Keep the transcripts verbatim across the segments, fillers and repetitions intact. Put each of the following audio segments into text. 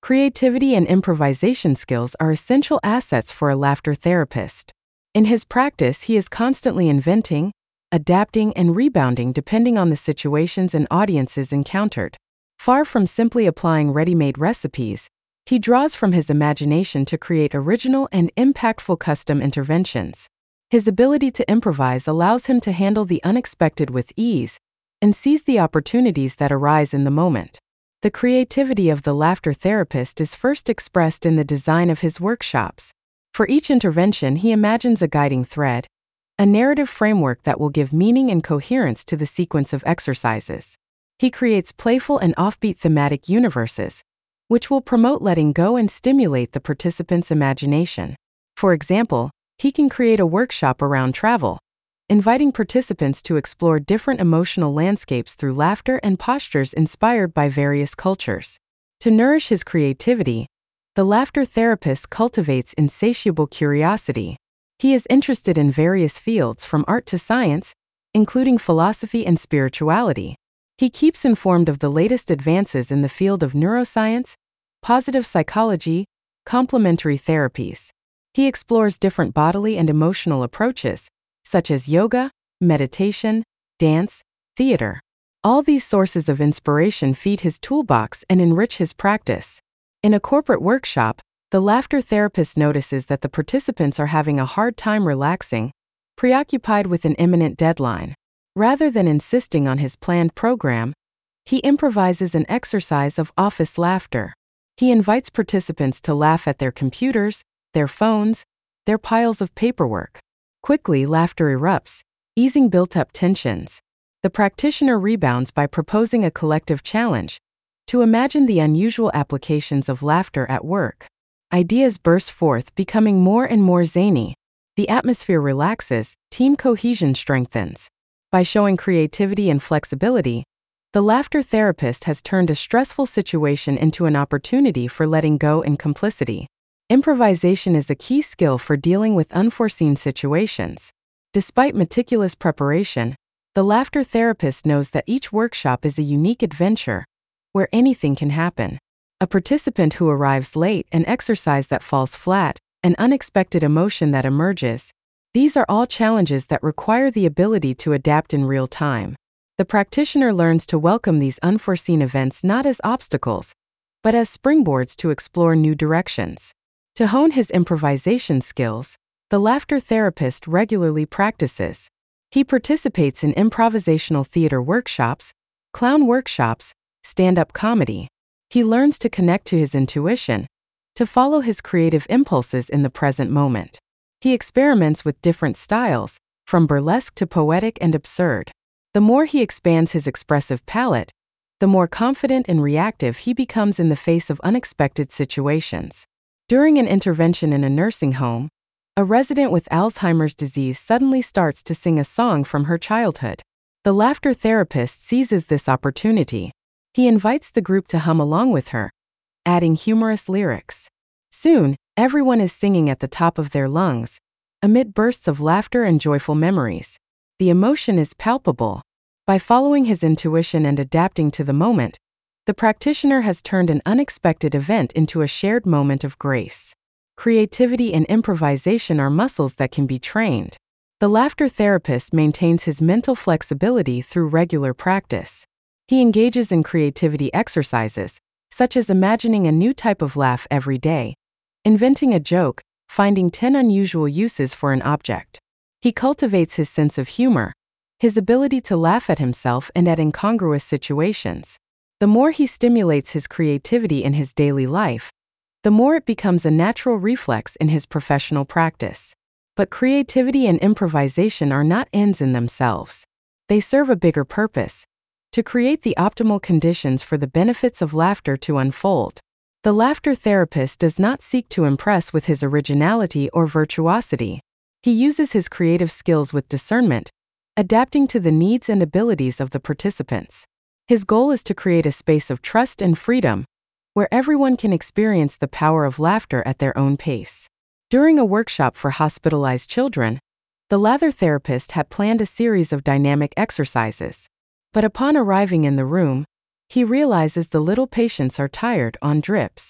Creativity and improvisation skills are essential assets for a laughter therapist. In his practice, he is constantly inventing, adapting, and rebounding depending on the situations and audiences encountered. Far from simply applying ready-made recipes, he draws from his imagination to create original and impactful custom interventions. His ability to improvise allows him to handle the unexpected with ease and seize the opportunities that arise in the moment. The creativity of the laughter therapist is first expressed in the design of his workshops. For each intervention, he imagines a guiding thread, a narrative framework that will give meaning and coherence to the sequence of exercises. He creates playful and offbeat thematic universes, which will promote letting go and stimulate the participant's imagination. For example, he can create a workshop around travel, inviting participants to explore different emotional landscapes through laughter and postures inspired by various cultures. To nourish his creativity, the laughter therapist cultivates insatiable curiosity. He is interested in various fields from art to science, including philosophy and spirituality. He keeps informed of the latest advances in the field of neuroscience, positive psychology, complementary therapies. He explores different bodily and emotional approaches, such as yoga, meditation, dance, theater. All these sources of inspiration feed his toolbox and enrich his practice. In a corporate workshop, the laughter therapist notices that the participants are having a hard time relaxing, preoccupied with an imminent deadline. Rather than insisting on his planned program, he improvises an exercise of office laughter. He invites participants to laugh at their computers, their phones, their piles of paperwork. Quickly, laughter erupts, easing built-up tensions. The practitioner rebounds by proposing a collective challenge to imagine the unusual applications of laughter at work. Ideas burst forth, becoming more and more zany. The atmosphere relaxes, team cohesion strengthens. By showing creativity and flexibility, the laughter therapist has turned a stressful situation into an opportunity for letting go and complicity. Improvisation is a key skill for dealing with unforeseen situations. Despite meticulous preparation, the laughter therapist knows that each workshop is a unique adventure, where anything can happen. A participant who arrives late, an exercise that falls flat, an unexpected emotion that emerges. These are all challenges that require the ability to adapt in real time. The practitioner learns to welcome these unforeseen events not as obstacles, but as springboards to explore new directions. To hone his improvisation skills, the laughter therapist regularly practices. He participates in improvisational theater workshops, clown workshops, stand-up comedy. He learns to connect to his intuition, to follow his creative impulses in the present moment. He experiments with different styles, from burlesque to poetic and absurd. The more he expands his expressive palette, the more confident and reactive he becomes in the face of unexpected situations. During an intervention in a nursing home, a resident with Alzheimer's disease suddenly starts to sing a song from her childhood. The laughter therapist seizes this opportunity. He invites the group to hum along with her, adding humorous lyrics. Soon, everyone is singing at the top of their lungs, amid bursts of laughter and joyful memories. The emotion is palpable. By following his intuition and adapting to the moment, the practitioner has turned an unexpected event into a shared moment of grace. Creativity and improvisation are muscles that can be trained. The laughter therapist maintains his mental flexibility through regular practice. He engages in creativity exercises, such as imagining a new type of laugh every day, inventing a joke, finding ten unusual uses for an object. He cultivates his sense of humor, his ability to laugh at himself and at incongruous situations. The more he stimulates his creativity in his daily life, the more it becomes a natural reflex in his professional practice. But creativity and improvisation are not ends in themselves. They serve a bigger purpose: to create the optimal conditions for the benefits of laughter to unfold. The laughter therapist does not seek to impress with his originality or virtuosity. He uses his creative skills with discernment, adapting to the needs and abilities of the participants. His goal is to create a space of trust and freedom, where everyone can experience the power of laughter at their own pace. During a workshop for hospitalized children, the laughter therapist had planned a series of dynamic exercises. But upon arriving in the room, he realizes the little patients are tired on drips.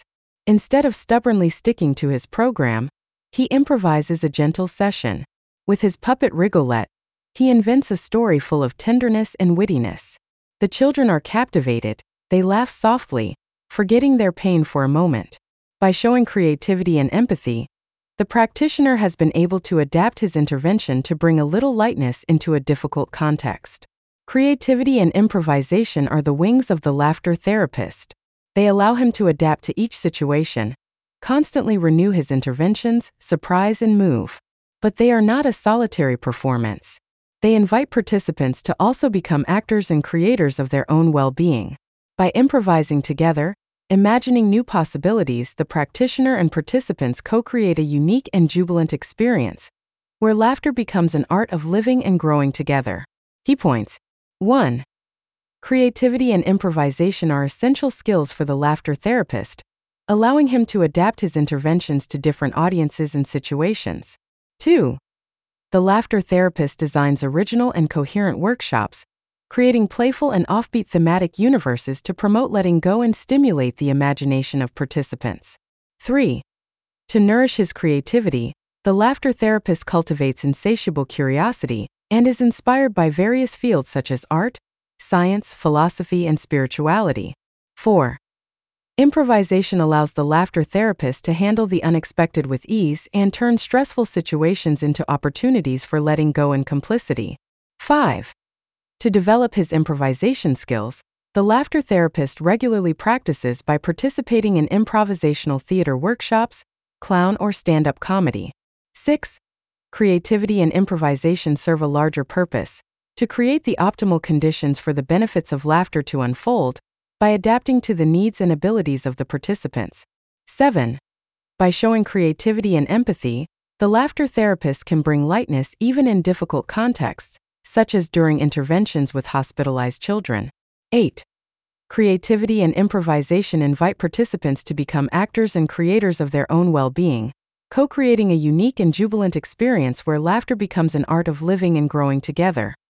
Instead of stubbornly sticking to his program, he improvises a gentle session. With his puppet Rigolette, he invents a story full of tenderness and wittiness. The children are captivated, they laugh softly, forgetting their pain for a moment. By showing creativity and empathy, the practitioner has been able to adapt his intervention to bring a little lightness into a difficult context. Creativity and improvisation are the wings of the laughter therapist. They allow him to adapt to each situation, constantly renew his interventions, surprise and move. But they are not a solitary performance. They invite participants to also become actors and creators of their own well-being. By improvising together, imagining new possibilities, the practitioner and participants co-create a unique and jubilant experience, where laughter becomes an art of living and growing together. Key points. one. Creativity and improvisation are essential skills for the laughter therapist, allowing him to adapt his interventions to different audiences and situations. two. The laughter therapist designs original and coherent workshops, creating playful and offbeat thematic universes to promote letting go and stimulate the imagination of participants. three. To nourish his creativity, the laughter therapist cultivates insatiable curiosity and is inspired by various fields such as art, science, philosophy, and spirituality. four. Improvisation allows the laughter therapist to handle the unexpected with ease and turn stressful situations into opportunities for letting go and complicity. five. To develop his improvisation skills, the laughter therapist regularly practices by participating in improvisational theater workshops, clown or stand-up comedy. six. Creativity and improvisation serve a larger purpose: to create the optimal conditions for the benefits of laughter to unfold, by adapting to the needs and abilities of the participants. seven. By showing creativity and empathy, the laughter therapist can bring lightness even in difficult contexts, such as during interventions with hospitalized children. eight. Creativity and improvisation invite participants to become actors and creators of their own well-being, co-creating a unique and jubilant experience where laughter becomes an art of living and growing together.